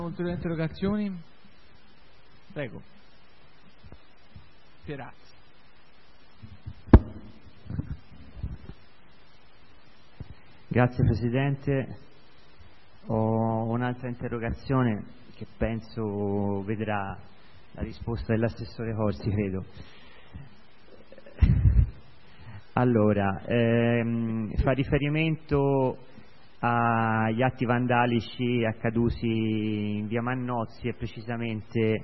Ulteriori interrogazioni? Prego. Pierazzi. Grazie Presidente. Ho un'altra interrogazione che penso vedrà la risposta dell'assessore Corsi, credo. Allora, fa riferimento agli atti vandalici accaduti in via Mannozzi e precisamente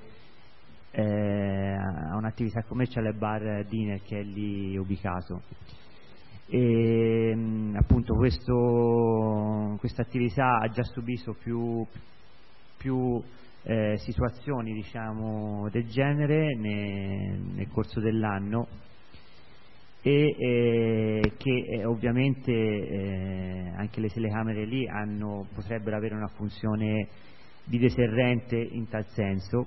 a un'attività commerciale bar Diner che è lì ubicato. E appunto questa attività ha già subito più situazioni, diciamo, del genere nel corso dell'anno e che ovviamente anche le telecamere lì potrebbero avere una funzione di deterrente in tal senso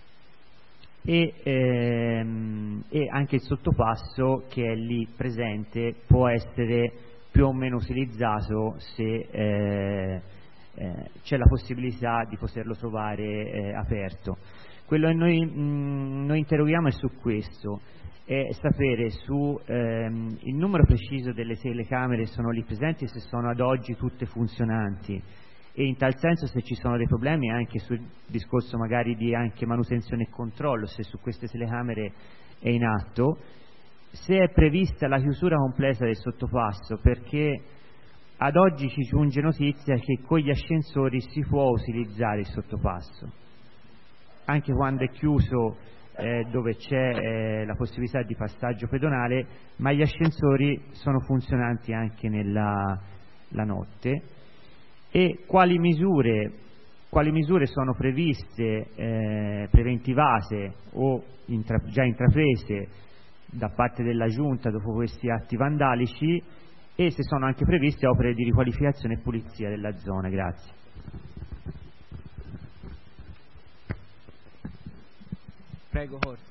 e anche il sottopasso che è lì presente può essere più o meno utilizzato se c'è la possibilità di poterlo trovare aperto. Quello che noi interroghiamo è su questo, è sapere su il numero preciso delle telecamere che sono lì presenti, se sono ad oggi tutte funzionanti e in tal senso se ci sono dei problemi anche sul discorso magari di anche manutenzione e controllo, se su queste telecamere è in atto, se è prevista la chiusura completa del sottopasso, perché ad oggi ci giunge notizia che con gli ascensori si può utilizzare il sottopasso anche quando è chiuso dove c'è la possibilità di passaggio pedonale, ma gli ascensori sono funzionanti anche la notte. E quali misure sono previste, preventivate o già intraprese da parte della Giunta dopo questi atti vandalici e se sono anche previste opere di riqualificazione e pulizia della zona. Grazie. Prego, Corsi.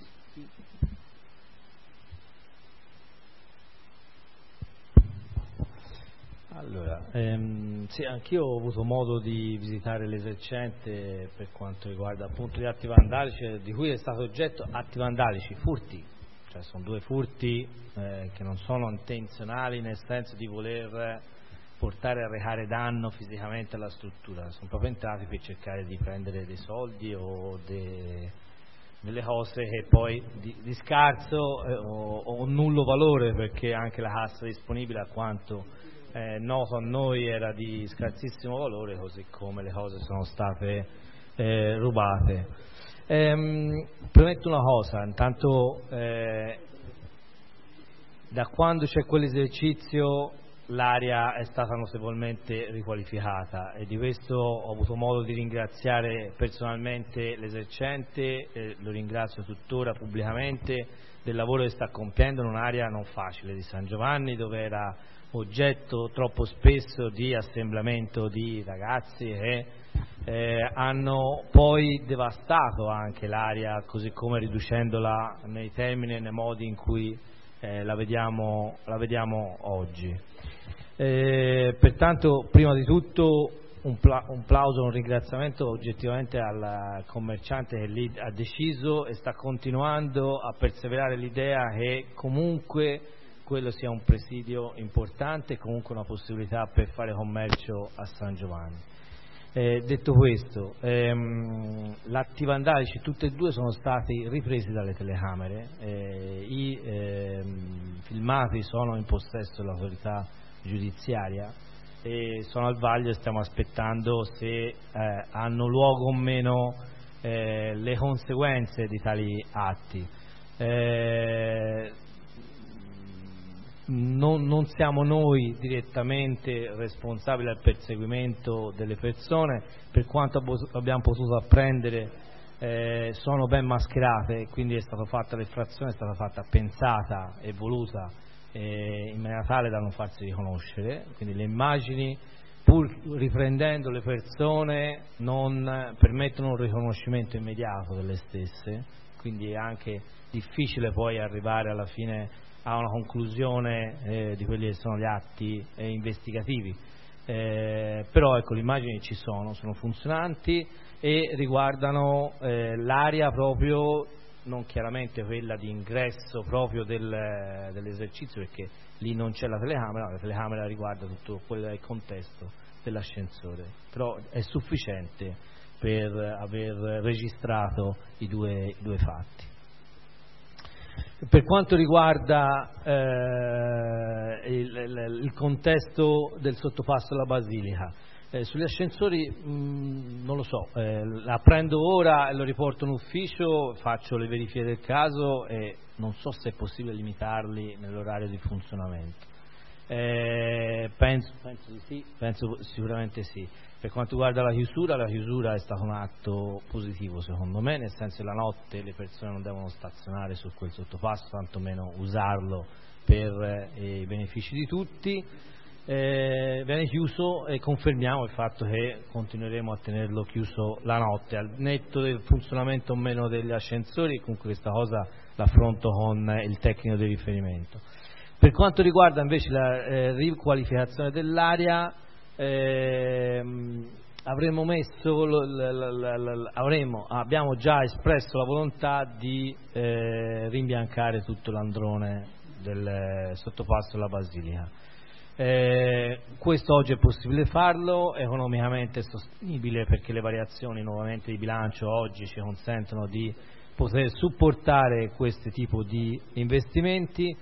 Allora, sì, anch'io ho avuto modo di visitare l'Esercente per quanto riguarda appunto gli atti vandalici, di cui è stato oggetto atti vandalici, furti, cioè sono due furti che non sono intenzionali nel senso di voler portare a recare danno fisicamente alla struttura, sono proprio entrati per cercare di prendere dei soldi o delle cose che poi di scarso o nullo valore, perché anche la cassa disponibile a quanto noto a noi era di scarsissimo valore, così come le cose sono state rubate. Premetto una cosa, intanto da quando c'è quell'esercizio l'area è stata notevolmente riqualificata e di questo ho avuto modo di ringraziare personalmente l'esercente, lo ringrazio tuttora pubblicamente del lavoro che sta compiendo in un'area non facile di San Giovanni, dove era oggetto troppo spesso di assemblamento di ragazzi che hanno poi devastato anche l'area, così come riducendola nei termini e nei modi in cui la vediamo oggi. Pertanto prima di tutto un plauso, un ringraziamento oggettivamente al commerciante che lì ha deciso e sta continuando a perseverare l'idea che comunque quello sia un presidio importante e comunque una possibilità per fare commercio a San Giovanni. Detto questo, l'atti vandalici tutti e due sono stati ripresi dalle telecamere, i filmati sono in possesso dell'autorità giudiziaria e sono al vaglio e stiamo aspettando se hanno luogo o meno le conseguenze di tali atti. Non siamo noi direttamente responsabili del perseguimento delle persone, per quanto abbiamo potuto apprendere sono ben mascherate, quindi è stata fatta l'effrazione, è stata fatta pensata e voluta in maniera tale da non farsi riconoscere, quindi le immagini pur riprendendo le persone non permettono un riconoscimento immediato delle stesse, quindi è anche difficile poi arrivare alla fine a una conclusione di quelli che sono gli atti investigativi. Però ecco, le immagini ci sono funzionanti e riguardano l'area proprio, non chiaramente quella di ingresso proprio dell'esercizio, perché lì non c'è la telecamera riguarda tutto quello che è il contesto dell'ascensore, però è sufficiente per aver registrato i due fatti. Per quanto riguarda il contesto del sottopasso alla Basilica, sugli ascensori non lo so, la prendo ora e lo riporto in ufficio, faccio le verifiche del caso e non so se è possibile limitarli nell'orario di funzionamento. Penso di sì, penso sicuramente sì. Per quanto riguarda la chiusura è stato un atto positivo secondo me, nel senso che la notte le persone non devono stazionare su quel sottopasso, tantomeno usarlo per i benefici di tutti. Viene chiuso e confermiamo il fatto che continueremo a tenerlo chiuso la notte, al netto del funzionamento o meno degli ascensori. Comunque questa cosa l'affronto con il tecnico di riferimento. Per quanto riguarda invece la riqualificazione dell'area, abbiamo già espresso la volontà di rimbiancare tutto l'androne del sottopasso alla Basilica. Questo oggi è possibile farlo, economicamente è sostenibile perché le variazioni nuovamente di bilancio oggi ci consentono di poter supportare questo tipo di investimenti.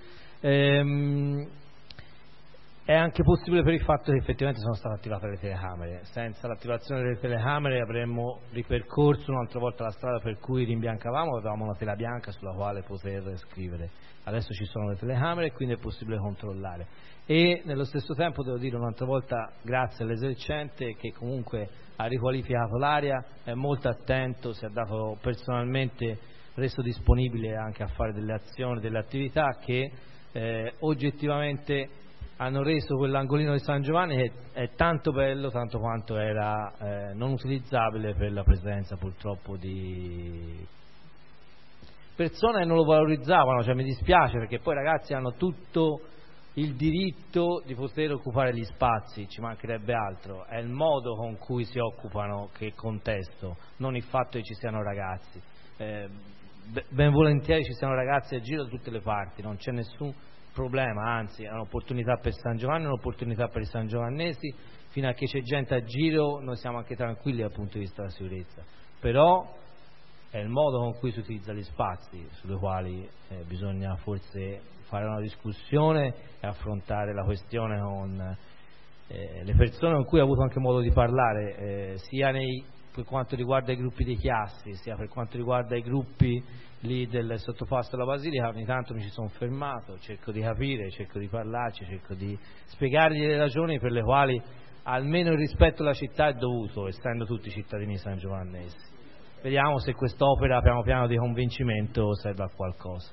È anche possibile per il fatto che effettivamente sono state attivate le telecamere. Senza l'attivazione delle telecamere avremmo ripercorso un'altra volta la strada per cui rimbiancavamo, avevamo una tela bianca sulla quale poter scrivere. Adesso ci sono le telecamere e quindi è possibile controllare. E nello stesso tempo devo dire un'altra volta grazie all'esercente che comunque ha riqualificato l'area, è molto attento, si è dato personalmente reso disponibile anche a fare delle azioni, delle attività che oggettivamente hanno reso quell'angolino di San Giovanni che è tanto bello tanto quanto era non utilizzabile per la presenza purtroppo di persone che non lo valorizzavano. Cioè mi dispiace perché poi i ragazzi hanno tutto il diritto di poter occupare gli spazi, ci mancherebbe altro, è il modo con cui si occupano che contesto, non il fatto che ci siano ragazzi. Ben volentieri ci siano ragazzi a giro da tutte le parti, non c'è nessun problema, anzi è un'opportunità per San Giovanni, è un'opportunità per i sangiovannesi. Fino a che c'è gente a giro noi siamo anche tranquilli dal punto di vista della sicurezza, però è il modo con cui si utilizza gli spazi sulle quali bisogna forse fare una discussione e affrontare la questione con le persone con cui ho avuto anche modo di parlare, sia per quanto riguarda i gruppi di classi, sia per quanto riguarda i gruppi lì del sottopasso alla Basilica. Ogni tanto mi ci sono fermato, cerco di capire, cerco di parlarci, cerco di spiegargli le ragioni per le quali almeno il rispetto alla città è dovuto, essendo tutti cittadini sangiovannesi. Vediamo se quest'opera piano piano di convincimento serve a qualcosa.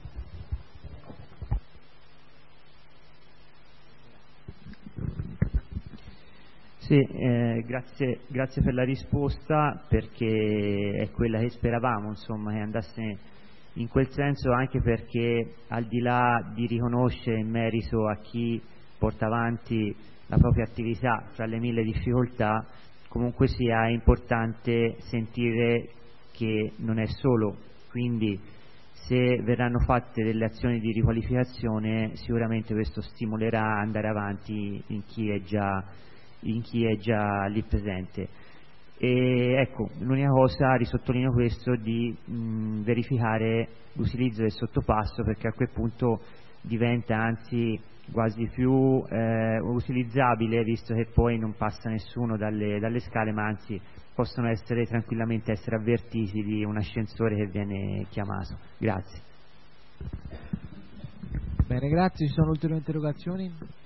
Sì, grazie per la risposta, perché è quella che speravamo, insomma, che andasse in quel senso, anche perché al di là di riconoscere in merito a chi porta avanti la propria attività fra le mille difficoltà, comunque sia importante sentire che non è solo, quindi se verranno fatte delle azioni di riqualificazione sicuramente questo stimolerà a andare avanti in chi è già lì presente. E ecco, l'unica cosa, risottolineo questo, di verificare l'utilizzo del sottopasso, perché a quel punto diventa anzi quasi più utilizzabile, visto che poi non passa nessuno dalle scale, ma anzi possono tranquillamente essere avvertiti di un ascensore che viene chiamato. Grazie. Bene, grazie. Ci sono ulteriori interrogazioni?